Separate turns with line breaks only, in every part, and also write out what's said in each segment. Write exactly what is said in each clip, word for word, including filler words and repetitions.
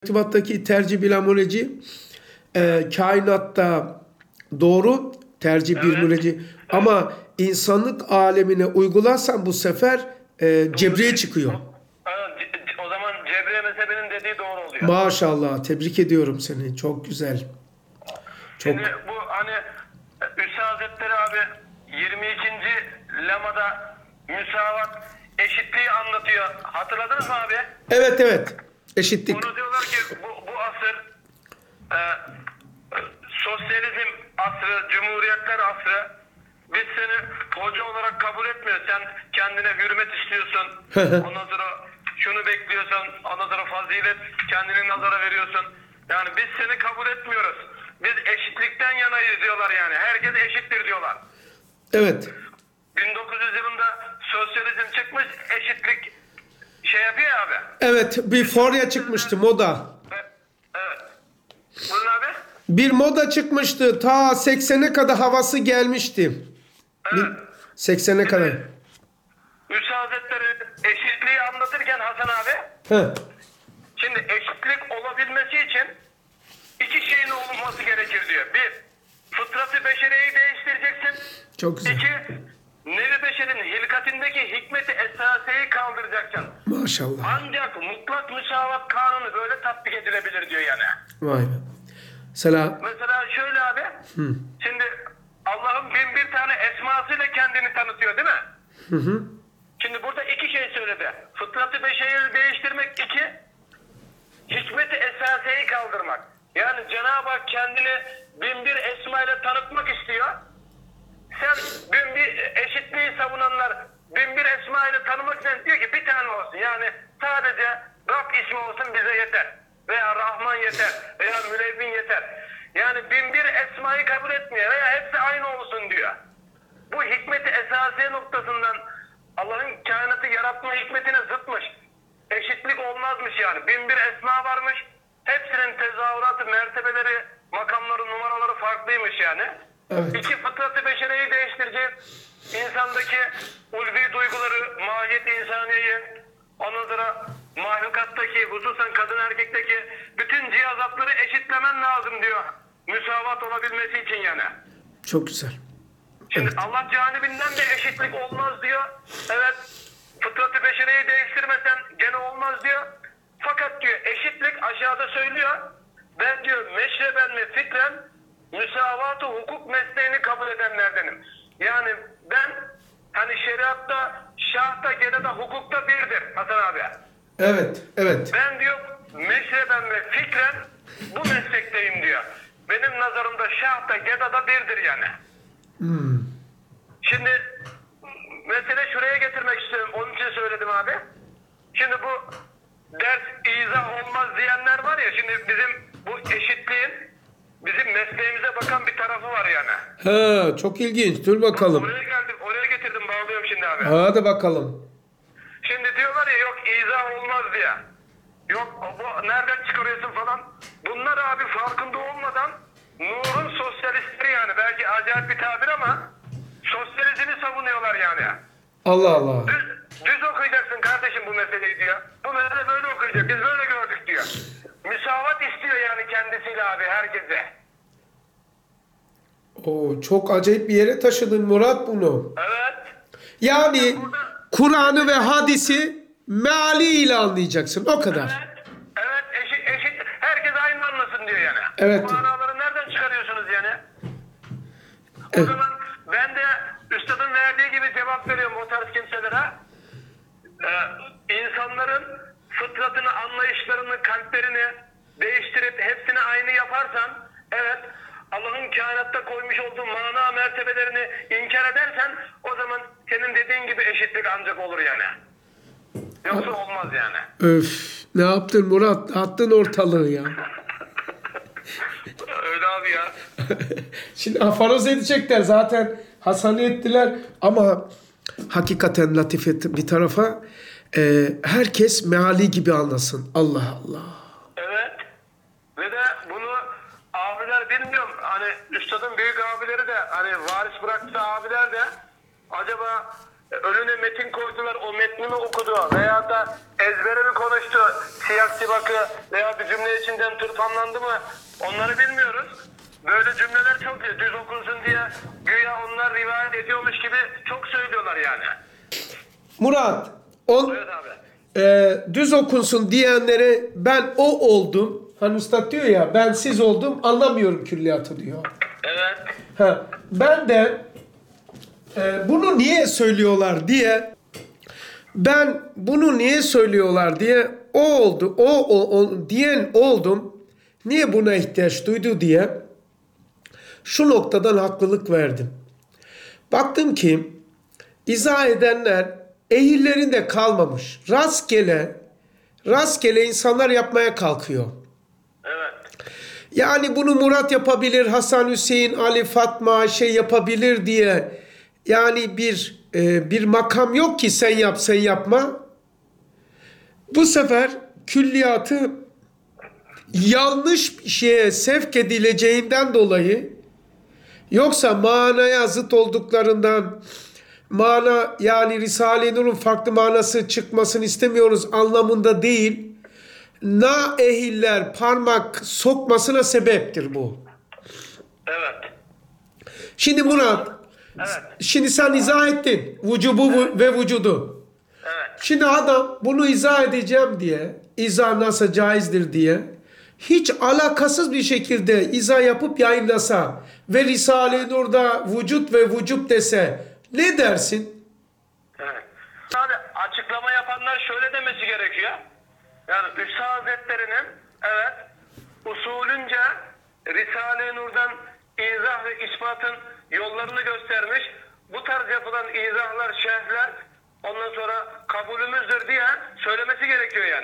İrtibattaki tercih bir amoleci e, kainatta doğru tercih bir
Evet.
müleci ama insanlık alemine uygularsan bu sefer e, cebriye çıkıyor.
Evet, o zaman Cebriye mezhebinin dediği doğru oluyor.
Maşallah, tebrik ediyorum seni, çok güzel. Çok.
Şimdi bu hani Üstad Hazretleri abi yirmi ikinci lemada müsavat, eşitliği anlatıyor. Hatırladınız mı abi?
Evet evet, eşitlik.
Onu diyorlar ki bu, bu asır e, sosyalizm asrı, cumhuriyetler asrı. Biz seni hoca olarak kabul etmiyoruz. Sen kendine hürmet istiyorsun. Ondan sonra şunu bekliyorsun. Ondan sonra fazilet kendini nazara veriyorsun. Yani biz seni kabul etmiyoruz. Biz eşitlikten yanayız diyorlar yani. Herkes eşittir diyorlar.
Evet.
bin dokuz yüz yılında sosyalizm çıkmış, eşitlik şey yapıyor ya abi.
Evet, bir forya çıkmıştı, moda.
Evet. Evet. Buyurun abi.
Bir moda çıkmıştı, ta seksene kadar havası gelmişti.
Evet.
seksene kadar.
Üstad Hazretleri eşitliği anlatırken Hasan abi,
Heh.
şimdi eşitlik olabilmesi için iki şeyin olması gerekir diyor. Bir, fıtratı beşeriyeyi değiştireceksin.
Çok güzel.
İki, nevi beşerin hilkatindeki hikmeti esasiyeyi kaldıracaksın.
Maşallah.
Ancak mutlak müsavat kanunu böyle tatbik edilebilir diyor yani.
Vay be. Selam.
Mesela şöyle abi,
Hı.
şimdi Allah'ın bin bir tane esmasıyla kendini tanıtıyor değil mi?
Hı hı.
Şimdi burada iki şey söyledi. Fıtratı beşeri değiştirmek, iki, hikmeti esasiyeyi kaldırmak. Yani Cenab-ı Hak kendini bin bir esmayla tanıtmak istiyor. Sen bin bir eşitliği savunanlar bin bir esmayla tanımak için diyor ki bir tane olsun. Yani sadece Rab ismi olsun bize yeter. Veya Rahman yeter. Veya Mülevvin yeter. Yani bin bir esmayı kabul etmiyor. Veya hepsi aynı olsun diyor. Bu hikmeti esasiye noktasından Allah'ın kainatı yaratma hikmetine zıtmış. Eşitlik olmazmış yani. Bin bir esma varmış. Hepsinin tezahüratı, mertebeleri, makamları, numaraları farklıymış yani.
Evet.
İki, fıtratı beşeriyi değiştirecek. İnsandaki ulvi duyguları, mahiyet insaniyeyi, ondan sonra mahlukattaki, hususen kadın erkekteki bütün cihazatları eşitlemen lazım diyor. Müsavat olabilmesi için yani.
Çok güzel.
Şimdi
Evet.
Allah canibinden de eşitlik olmaz diyor. Evet, fıtratı beşeriyi değiştirmesen gene olmaz diyor. Fakat diyor eşitlik aşağıda söylüyor. Ben diyor meşreben ve fikren müsavat-ı hukuk mesleğini kabul edenlerdenim. Yani ben hani şeriatta, şahta, gene de hukukta birdir Hasan abi.
Evet, evet.
Ben diyor meşreben ve fikren bu meslekteyim diyor. Benim nazarımda şahta, gedada birdir yani.
Hmm.
Şimdi mesele şuraya getirmek istiyorum. Onun için söyledim abi. Şimdi bu ders izah olmaz diyenler var ya, şimdi bizim bu eşitliğin bizim mesleğimize bakan bir tarafı var yani.
Ha, çok ilginç. Dur bakalım.
Oraya geldim, oraya getirdim, bağlıyorum şimdi abi.
Hadi bakalım.
Şimdi diyorlar ya yok izah olmaz diye. Yok bu nereden çıkarıyorsun falan. Bunlar abi farkında olmadan Nur'un sosyalistleri yani. Belki acayip bir tabir ama sosyalizmi savunuyorlar yani.
Allah Allah.
Düz, düz okuyacaksın kardeşim bu meseleyi diyor. Bu mesele böyle okuyacak. Biz böyle gördük diyor. Müsavat istiyor yani kendisiyle abi herkese.
Oo, çok acayip bir yere taşıdın Murat bunu.
Evet.
Yani Kur'an'ı ve hadisi mealiyle anlayacaksın. O kadar.
Evet. Evet. Eşit, eşit. Herkes aynı anlasın diyor yani.
Evet.
Bu manaları nereden çıkarıyorsunuz yani? O
Evet.
zaman ben de üstadın verdiği gibi cevap veriyorum o tarz kimselere. Ee, insanların fıtratını, anlayışlarını, kalplerini değiştirip hepsini aynı yaparsan, evet, Allah'ın kainatta koymuş olduğu mana mertebelerini inkar edersen, o zaman senin dediğin gibi eşitlik ancak olur yani. Yoksa olmaz yani.
Öf, ne yaptın Murat? Attın ortalığı ya.
Öyle abi ya.
Şimdi aforoz edecekler zaten. Hasan'ı ettiler ama hakikaten latifet bir tarafa e, herkes meali gibi anlasın. Allah Allah.
Evet. Ve de bunu abiler bilmiyorum. Hani üstadın büyük abileri de hani varis bıraktığı abiler de acaba önüne metin koydular, o metni mi okudu veya da ezbere mi konuştu, siyak sibakı veya bir cümle içinden tırpanlandı mı, onları bilmiyoruz. Böyle cümleler çok düz okunsun diye güya onlar rivayet ediyormuş gibi çok söylüyorlar yani.
Murat, on,
Evet abi.
e, düz okunsun diyenlere ben o oldum. Hani Üstad diyor ya, ben siz oldum, anlamıyorum külliyatı diyor.
Evet.
Ha, ben de e, bunu niye söylüyorlar diye, ben bunu niye söylüyorlar diye o oldu, o, o, o diyen oldum. Niye buna ihtiyaç duydu diye şu noktadan haklılık verdim. Baktım ki izah edenler ehillerinde kalmamış. Rastgele, rastgele insanlar yapmaya kalkıyor.
Evet.
Yani bunu Murat yapabilir, Hasan, Hüseyin, Ali, Fatma, Ayşe yapabilir diye yani bir e, bir makam yok ki sen yap, sen yapma. Bu sefer külliyatı yanlış bir şeye sevk edileceğinden dolayı, yoksa manaya zıt olduklarından, mana yani Risale-i Nur'un farklı manası çıkmasını istemiyoruz anlamında değil, na ehiller parmak sokmasına sebeptir bu.
Evet.
Şimdi Murat,
Evet.
şimdi sen izah ettin vücubu
Evet.
ve vücudu.
Evet.
Şimdi adam bunu izah edeceğim diye, izah nasıl caizdir diye, hiç alakasız bir şekilde izah yapıp yayınlasa ve Risale-i Nur'da vücut ve vücub dese ne dersin?
Evet. Abi açıklama yapanlar şöyle demesi gerekiyor. Yani Üstad Hazretleri'nin evet usulünce Risale-i Nur'dan izah ve ispatın yollarını göstermiş. Bu tarz yapılan izahlar, şerhler ondan sonra kabulümüzdür diye söylemesi gerekiyor yani.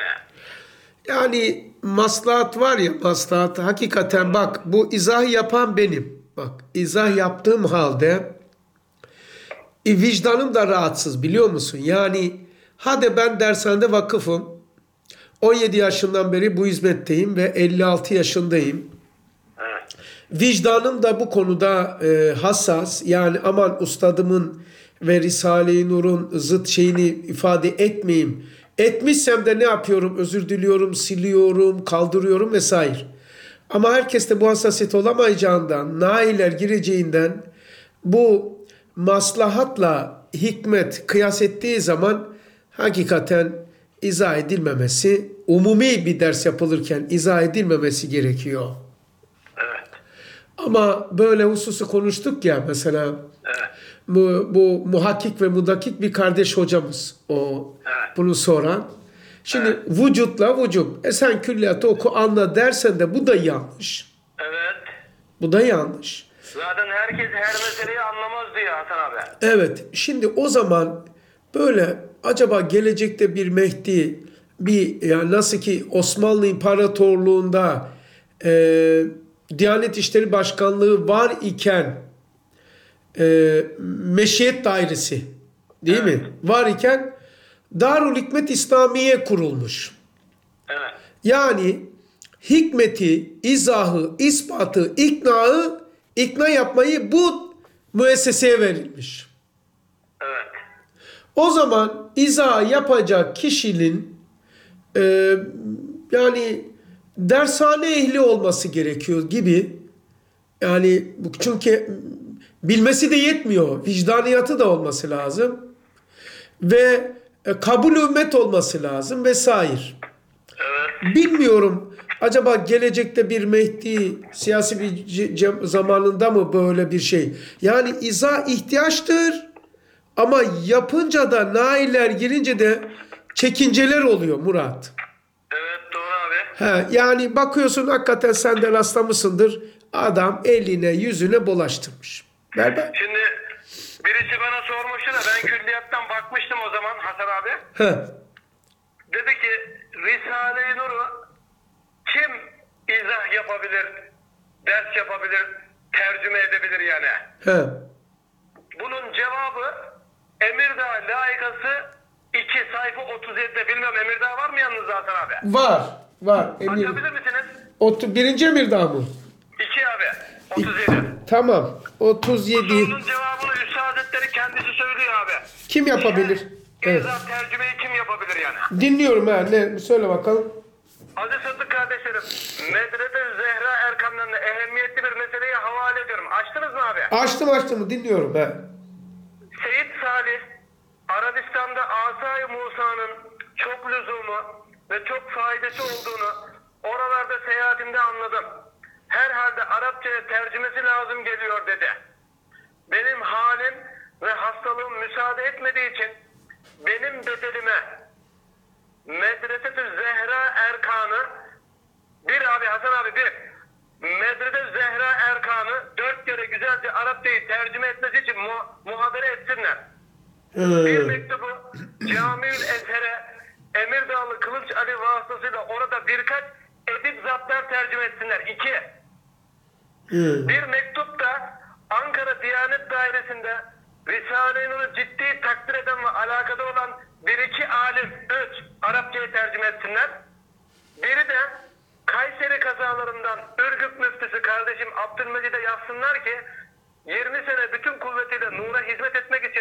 Yani maslahat var ya, maslahat hakikaten bak bu izah yapan benim. Bak izah yaptığım halde e, vicdanım da rahatsız biliyor musun? Yani hadi ben dershanede vakıfım. on yedi yaşından beri bu hizmetteyim ve elli altı yaşındayım.
Evet.
Vicdanım da bu konuda e, hassas. Yani aman ustadımın ve Risale-i Nur'un zıt şeyini ifade etmeyeyim. Etmişsem de ne yapıyorum? Özür diliyorum, siliyorum, kaldırıyorum vesaire. Ama herkes de bu hassasiyet olamayacağından, nailer gireceğinden bu maslahatla hikmet kıyas ettiği zaman hakikaten izah edilmemesi, umumi bir ders yapılırken izah edilmemesi gerekiyor.
Evet.
Ama böyle hususu konuştuk ya mesela
Evet.
bu, bu muhakkik ve mudakik bir kardeş hocamız o
Evet.
bunu soran. Şimdi evet. Vücutla vücub. E sen külliyatı oku anla dersen de bu da yanlış.
Evet.
Bu da yanlış.
Zaten herkes her meseleyi anlamaz diyor Hasan abi.
Evet. Şimdi o zaman böyle acaba gelecekte bir Mehdi bir yani nasıl ki Osmanlı İmparatorluğu'nda e, Diyanet İşleri Başkanlığı var iken e, Meşiyet Dairesi değil
Evet.
mi? Var iken Darül Hikmet İslamiye kurulmuş.
Evet.
Yani hikmeti, izahı, ispatı, iknaı, ikna yapmayı bu müesseseye verilmiş.
Evet.
O zaman izah yapacak kişinin e, yani dershane ehli olması gerekiyor gibi. Yani çünkü bilmesi de yetmiyor. Vicdaniyatı da olması lazım. Ve e, kabul ümmet olması lazım vesaire.
Evet.
Bilmiyorum acaba gelecekte bir Mehdi siyasi bir ce- zamanında mı böyle bir şey? Yani izah ihtiyaçtır ama yapınca da nailler girince de çekinceler oluyor Murat.
Evet doğru abi.
He, yani bakıyorsun hakikaten sen de rastlamışsındır. Adam eline yüzüne bulaştırmış. Berber.
Şimdi birisi bana sormuştu da ben külliyattan bakmıştım o zaman Hasan abi.
He.
Dedi ki Risale-i Nur'u kim izah yapabilir, ders yapabilir, tercüme edebilir yani?
He.
Bunun cevabı Emirdağ layıkası iki sayfa otuz yedide bilmem Emirdağ var mı yanınızda Hasan abi?
Var. Var. Emir.
Açabilir misiniz?
Otu, birinci Emirdağ mı?
iki abi otuz yedi.
Tamam. otuz yedi.
Bunun cevabını Üstad Hazretleri kendisi söylüyor abi.
Kim yapabilir? Evet.
İzah tercümeyi kim yapabilir yani?
Dinliyorum ha. Ne? Söyle bakalım.
Aziz Sıddık kardeşlerim, Medrese Zehra Erkamlarına ehemmiyetli bir meseleyi havale ediyorum. Açtınız mı abi?
Açtım açtım dinliyorum ha.
Seyyid Salih, Arabistan'da Asay-ı Musa'nın çok lüzumu ve çok faydası olduğunu oralarda seyahatimde anladım. Herhalde Arapçaya tercümesi lazım geliyor dedi. Benim halim ve hastalığım müsaade etmediği için benim bedelime Medrese-i Zehra Erkan'ı bir abi Hasan abi bir Medrese Zehra Erkan'ı dört kere güzelce Arapçayı tercüme etmesi için mu muhabere etsinler.
Hı.
Bir mektubu Camiül Ezher'e Emirdağlı Kılıç Ali vasıtasıyla orada birkaç edip zaptlar tercüme etsinler. İki.
Hı.
Bir mektup da Ankara Diyanet Dairesi'nde Risale-i Nur'u ciddi takdir eden ve alakada olan bir iki alim, üç Arapçayı tercüme etsinler. Biri de Kayseri kazalarından Ürgüp müftüsü kardeşim Abdülmecid'e yazsınlar ki yirmi sene bütün kuvvetiyle Nur'a hizmet etmek için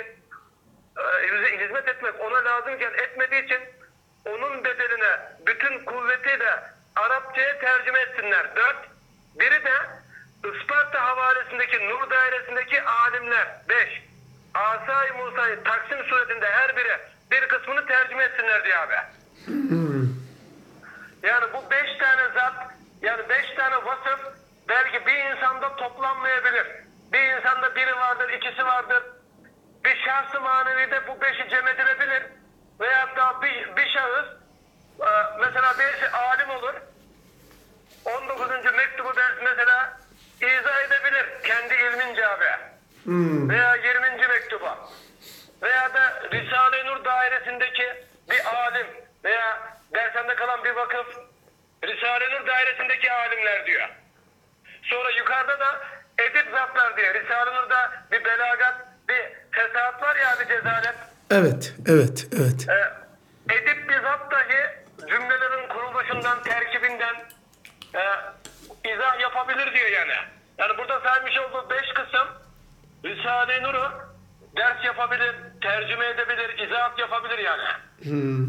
e, hizmet etmek ona lazımken etmediği için onun bedeline bütün kuvvetiyle Arapçaya tercüme etsinler. Dört. Biri de Isparta havalesindeki Nur dairesindeki alimler. Beş. Asay-ı Musa'yı Taksim suretinde her biri bir kısmını tercüme etsinler diye abi.
Hı.
Yani bu beş tane zat, yani beş tane vasıf belki bir insanda toplanmayabilir. Bir insanda biri vardır, ikisi vardır. Bir şahs-ı manevide bu beşi cem edilebilir. Veyahut da bir, bir şahıs, e, mesela birisi alim olur. on dokuzuncu mektubu da mesela izah edebilir kendi ilmince abi.
Hı.
Veya yirminci mektuba. Veya da Risale-i Nur dairesindeki bir alim veya dersende kalan bir vakıf Risale-i Nur dairesindeki alimler diyor. Sonra yukarıda da edip zaptlar diyor. Risale-i Nur'da bir belagat, bir fesat var ya bir cezalet.
Evet, evet, evet.
Ee, edip bir zapt dahi cümlelerin kuruluşundan, terkibinden e, izah yapabilir diyor yani. Yani burada saymış olduğu beş kısım Risale-i Nur'u ders yapabilir, tercüme edebilir, izahat yapabilir yani.
Hı.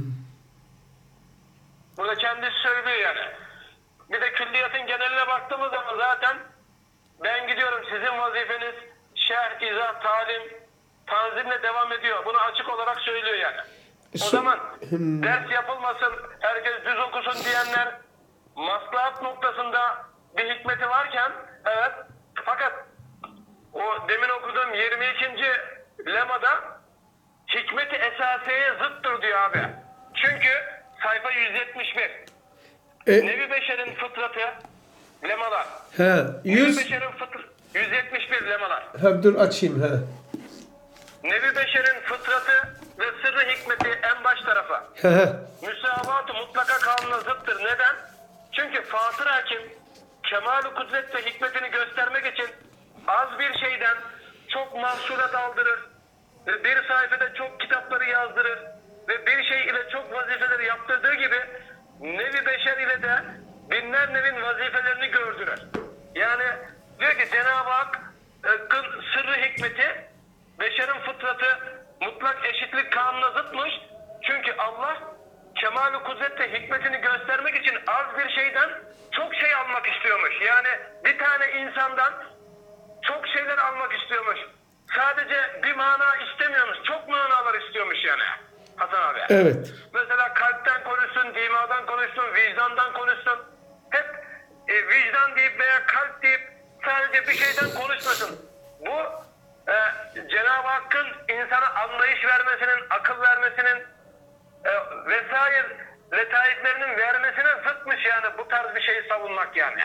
Burada kendisi söylüyor yani. Bir de külliyatın geneline baktığımız zaman zaten ben gidiyorum, sizin vazifeniz şerh, izah, talim, tanzimle devam ediyor. Bunu açık olarak söylüyor yani. O
So-
zaman
Hmm.
ders yapılmasın, herkes düz okusun diyenler maslahat noktasında bir hikmeti varken evet, fakat o demin okuduğum yirmi ikinci lemada hikmeti esasiyeye zıttır diyor abi. Çünkü sayfa yüz yetmiş bir.
E,
Nevi Beşer'in fıtratı lemalar.
he,
Nevi
yüz.
Beşer'in fıtratı yüz yetmiş bir lemalar.
Ha, dur açayım ha.
Nevi Beşer'in fıtratı ve sırrı hikmeti en baş tarafa.
He he.
Müsavat-ı mutlaka kanuna zıttır. Neden? Çünkü Fatır Hakim kemal-i kudret ve hikmetini göstermek için az bir şeyden çok mahsulat aldırır. Ve bir sayfada çok kitapları yazdırır. Ve bir şey ile çok vazifeleri yaptırdığı gibi Nevi Beşer ile de binler nevin vazifelerini gördürür. Yani diyor ki Cenab-ı Hakk'ın sırrı hikmeti beşerin fıtratı mutlak eşitlik kanuna zıtmış. Çünkü Allah kemal-i kudret ve hikmetini göstermek için az bir şeyden çok şey almak istiyormuş. Yani bir tane insandan çok şeyler almak istiyormuş. Sadece bir mana istemiyormuş. Çok manalar istiyormuş yani. Hasan abi.
Evet.
Mesela kalpten konuşsun, dimadan konuşsun, vicdandan konuşsun. Hep e, vicdan deyip veya kalp deyip sadece bir şeyden konuşmasın. Bu e, Cenab-ı Hakk'ın insana anlayış vermesinin, akıl vermesinin e, vesaire letaiflerinin vermesine zıtmış yani bu tarz bir şeyi savunmak yani.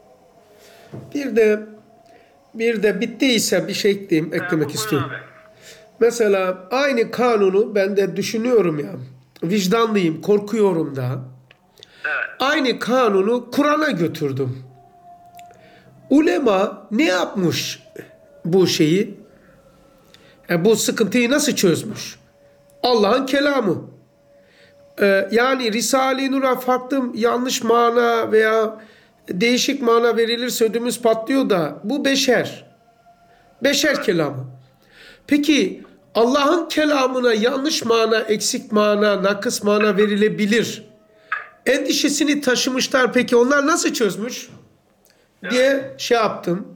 Bir de bir de bittiyse bir şey ekleyeyim, eklemek
Buyurun
istiyorum.
abi.
Mesela aynı kanunu ben de düşünüyorum ya. Vicdanlıyım, korkuyorum da.
Evet.
Aynı kanunu Kur'an'a götürdüm. Ulema ne yapmış bu şeyi? E, bu sıkıntıyı nasıl çözmüş? Allah'ın kelamı. E, yani Risale-i Nur'a farklı yanlış mana veya değişik mana verilirse ödümüz patlıyor da bu beşer. Beşer kelamı. Peki Allah'ın kelamına yanlış mana, eksik mana, nakıs mana verilebilir endişesini taşımışlar. Peki onlar nasıl çözmüş diye şey yaptım.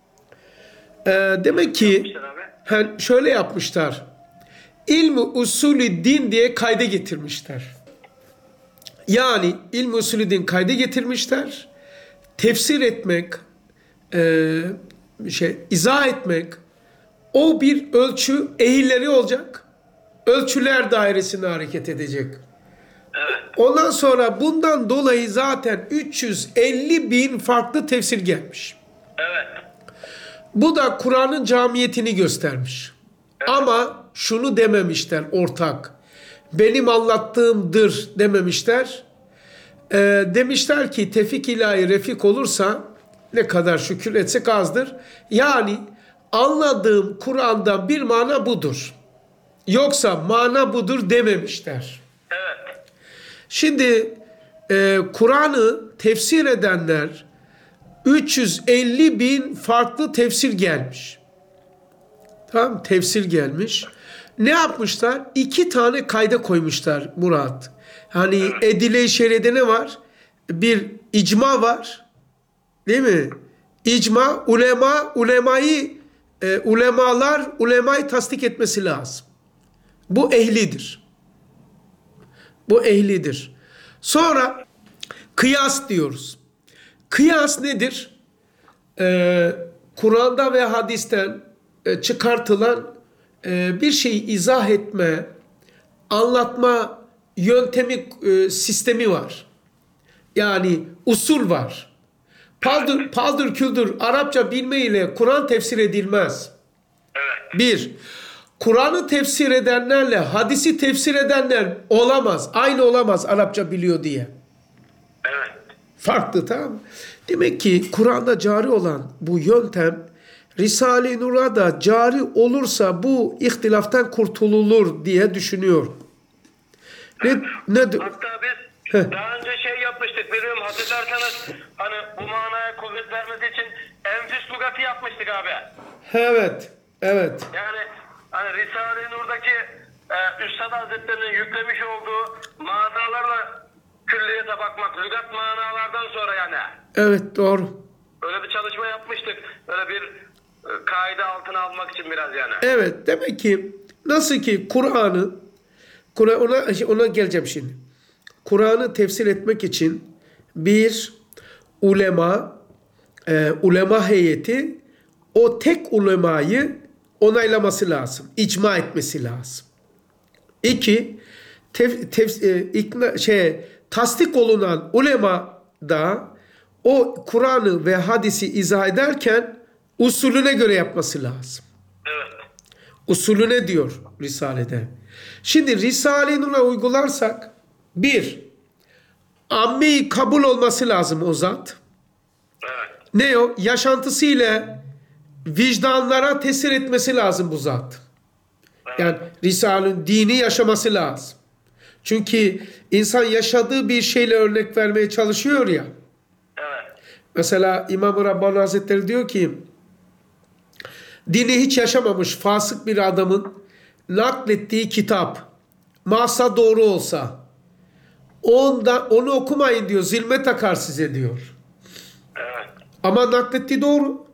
Ee, demek ki he, şöyle yapmışlar. İlmi usulü din diye kayda getirmişler. Yani ilmi usulü din kayda getirmişler. Tefsir etmek, e, şey izah etmek, o bir ölçü ehilleri olacak. Ölçüler dairesinde hareket edecek.
Evet.
Ondan sonra bundan dolayı zaten üç yüz elli bin farklı tefsir gelmiş.
Evet.
Bu da Kur'an'ın camiyetini göstermiş.
Evet.
Ama şunu dememişler ortak. Benim anlattığımdır dememişler. Ee, demişler ki tevfik ilahi refik olursa ne kadar şükür etsek azdır. Yani anladığım Kur'an'dan bir mana budur. Yoksa mana budur dememişler.
Evet.
Şimdi e, Kur'an'ı tefsir edenler üç yüz elli bin farklı tefsir gelmiş. Tamam, tefsir gelmiş. Ne yapmışlar? İki tane kayda koymuşlar Murat. Hani edile-i şeride ne var? Bir icma var. Değil mi? İcma, ulema, ulemayı, e, ulemalar, ulemayı tasdik etmesi lazım. Bu ehlidir. Bu ehlidir. Sonra kıyas diyoruz. Kıyas nedir? Ee, Kur'an'da ve hadisten e, çıkartılan e, bir şeyi izah etme, anlatma yöntemi, e, sistemi var. Yani usul var. Paldır, paldır küldür Arapça bilmeyle Kur'an tefsir edilmez.
Evet.
Bir, Kur'an'ı tefsir edenlerle hadisi tefsir edenler olamaz. Aynı olamaz Arapça biliyor diye.
Evet.
Farklı, tamam mı? Demek ki Kur'an'da cari olan bu yöntem Risale-i Nur'a da cari olursa bu ihtilaftan kurtululur diye düşünüyorum. Ne, ne,
Hatta biz
Heh.
daha önce şey yapmıştık. Biliyorum hatırlarsanız hani bu manaya kuvvet vermesi için enfüs lugatı yapmıştık abi.
evet, evet,
Yani hani Risale-i Nur'daki e, Üstad Hazretleri'nin yüklemiş olduğu manalarla külliyete bakmak, lügat manalardan sonra yani.
evet doğru.
Öyle bir çalışma yapmıştık. Öyle bir e, kaide altına almak için biraz yani.
Evet, demek ki nasıl ki Kur'an'ı Kur'an ona ona geleceğim şimdi. Kur'an'ı tefsir etmek için bir ulema e, ulema heyeti o tek ulemayı onaylaması lazım. İcma etmesi lazım. İki, tef, tef, e, ikna, şey, tasdik olunan ulema da o Kur'an'ı ve hadisi izah ederken usulüne göre yapması lazım.
Evet.
Usulüne diyor Risale'de. Şimdi Risale-i Nur'a uygularsak bir, ammi kabul olması lazım o zat.
Evet.
Ne o? Yaşantısıyla vicdanlara tesir etmesi lazım bu zat. Yani Risale'nin dini yaşaması lazım. Çünkü insan yaşadığı bir şeyle örnek vermeye çalışıyor ya.
Evet.
Mesela İmam-ı Rabbani Hazretleri diyor ki dini hiç yaşamamış fasık bir adamın naklettiği kitap masa doğru olsa ondan, onu okumayın diyor, zilme takar size diyor.
Evet.
Ama naklettiği doğru.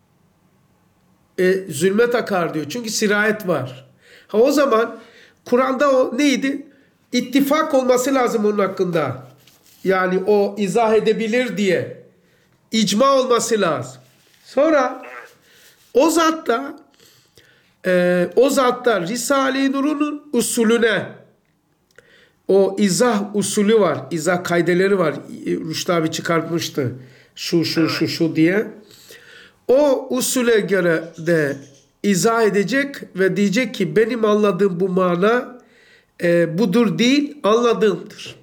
E, zulme takar diyor. Çünkü sirayet var. Ha, o zaman Kur'an'da o neydi? İttifak olması lazım onun hakkında. Yani o izah edebilir diye. İcma olması lazım. Sonra o zatta e, o zatta Risale-i Nur'un usulüne o izah usulü var. İzah kaideleri var. Rüştü abi çıkartmıştı. Şu şu şu şu diye. O usule göre de izah edecek ve diyecek ki benim anladığım bu mana e, budur değil, anladığımdır.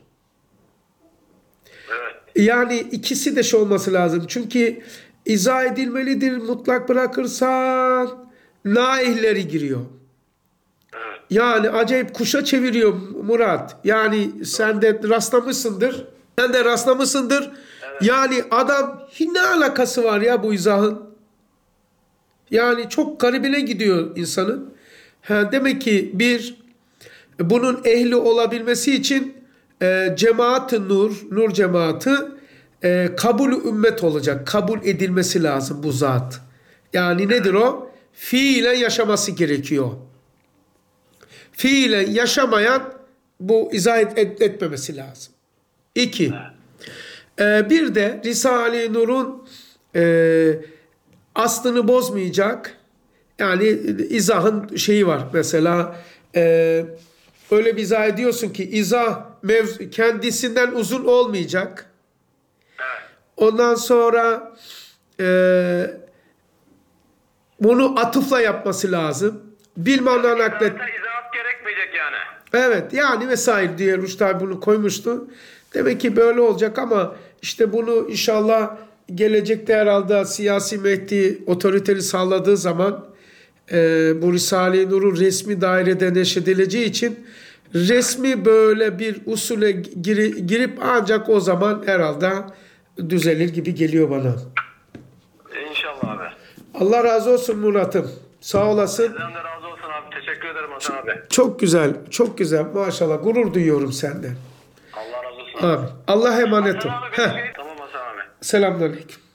Evet.
Yani ikisi de şey olması lazım. Çünkü izah edilmelidir. Mutlak bırakırsan naihleri giriyor.
Evet.
Yani acayip kuşa çeviriyor Murat. Yani sen de rastlamışsındır. Sen de rastlamışsındır.
Evet.
Yani adam ne alakası var ya bu izahın? Yani çok garibine gidiyor insanın. Ha, demek ki bir, bunun ehli olabilmesi için e, cemaat-ı nur, nur cemaati e, kabul ümmet olacak. Kabul edilmesi lazım bu zat. Yani nedir o? Fiilen yaşaması gerekiyor. Fiilen yaşamayan bu izah et, et- etmemesi lazım. İki. E, bir de Risale-i Nur'un e, aslını bozmayacak. Yani izahın şeyi var. Mesela e, öyle bir izah ediyorsun ki izah mevzu, kendisinden uzun olmayacak.
Evet.
Ondan sonra e, bunu atıfla yapması lazım. Bilmem naklet.
Zaten izahat gerekmeyecek yani.
Evet yani vesaire diye Rüştü abi bunu koymuştu. Demek ki böyle olacak ama işte bunu inşallah gelecekte herhalde siyasi Mehdi otoriteli sağladığı zaman e, bu Risale-i Nur'un resmi dairede neşredileceği için resmi böyle bir usule giri- girip ancak o zaman herhalde düzelir gibi geliyor bana.
İnşallah abi.
Allah razı olsun Murat'ım. Sağ olasın.
Sizden de razı olsun abi. Teşekkür ederim Hasan abi.
Çok güzel, çok güzel. Maşallah gurur duyuyorum senden.
Allah razı olsun.
Abi, Allah'a emanet ol.
Hasan abi bir
Heh.
şey. Tamam Hasan abi.
Selamünaleyküm.